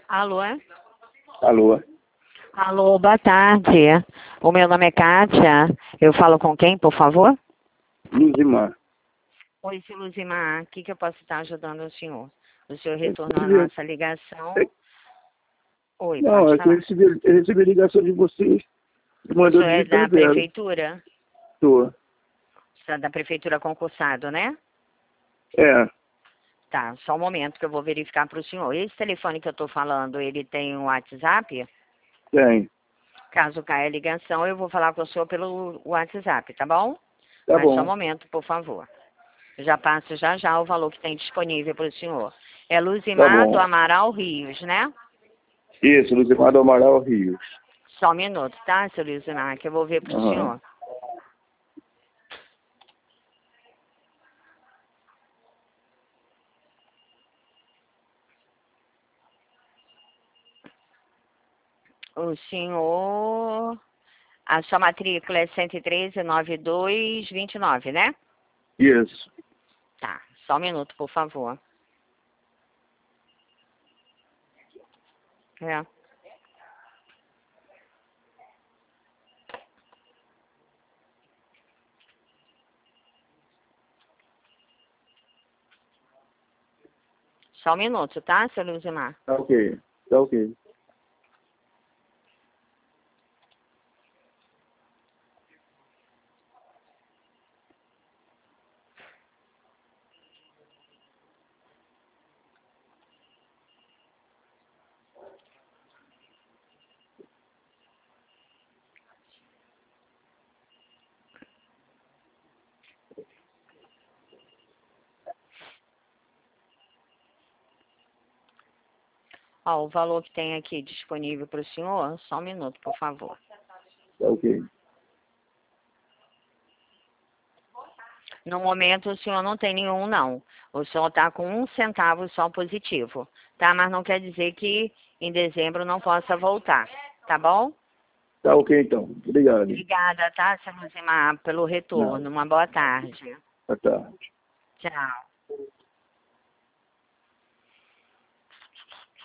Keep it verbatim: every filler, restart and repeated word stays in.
Alô? Alô? Alô, boa tarde. O meu nome é Kátia. Eu falo com quem, por favor? Luzimar. Oi, seu Luzimar. O que, que eu posso estar ajudando o senhor? O senhor retornou a recebi- nossa ligação. Oi, Não, pode é que eu falar. recebi, eu recebi ligação de vocês. O Mandou senhor é digitar da zero. prefeitura? Tô. Você é da prefeitura concursado, né? É, Tá, só um momento que eu vou verificar para o senhor. Esse telefone que eu estou falando, ele tem um WhatsApp? tem. Caso caia a ligação, eu vou falar com o senhor pelo WhatsApp, tá bom? Tá Mas só um bom. momento, por favor. Eu já passo já já o valor que tem disponível para o senhor. É Tá Luzimar do bom. Amaral Rios, né? Isso, Luzimar do Amaral Rios. Só um minuto, tá, seu Luzimar, que eu vou ver para o Aham. senhor. O senhor... A sua matrícula é cento e treze, noventa e dois, vinte e nove, né? Isso. Tá, só um minuto, por favor. É. Só um minuto, tá, seu Luzimar? Tá ok. Tá ok. Ó, o valor que tem aqui disponível para o senhor, só um minuto, por favor. Tá ok. No momento, o senhor não tem nenhum, não. O senhor está com um centavo só positivo, tá? Mas não quer dizer que em dezembro não possa voltar, tá bom? Tá ok, então. Obrigado. Obrigada, tá, seu Luzimar, pelo Não. retorno. Uma boa tarde. Boa tarde. Tchau.